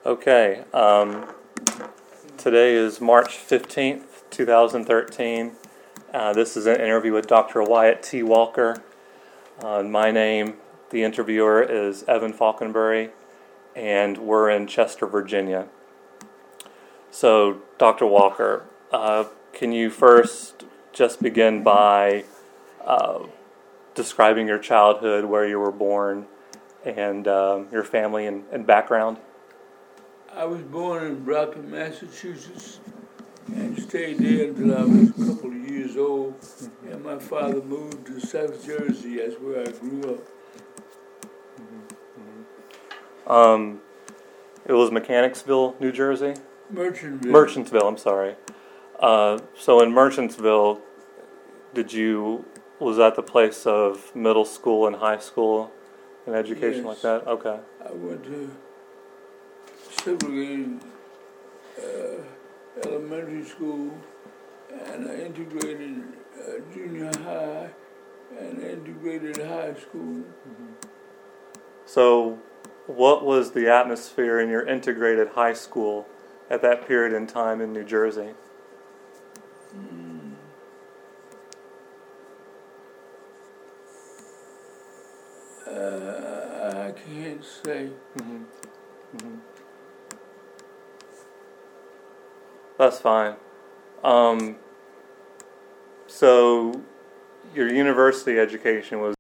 Okay, today is March 15th, 2013. This is an interview with Dr. Wyatt T. Walker. My name, the interviewer, is Evan Falconbury, and we're in Chester, Virginia. So, Dr. Walker, can you first just begin by describing your childhood, where you were born, and your family and background? I was born in Brockton, Massachusetts, and stayed there until I was a couple of years old. And my father moved to South Jersey. That's where I grew up. It was Mechanicsville, New Jersey? Merchantville. I'm sorry. So in Merchantsville, was that the place of middle school and high school and education like that? Okay. I went to segregated elementary school, and I integrated junior high and integrated high school. So what was the atmosphere in your integrated high school at that period in time in New Jersey? I can't say. That's fine. So your university education was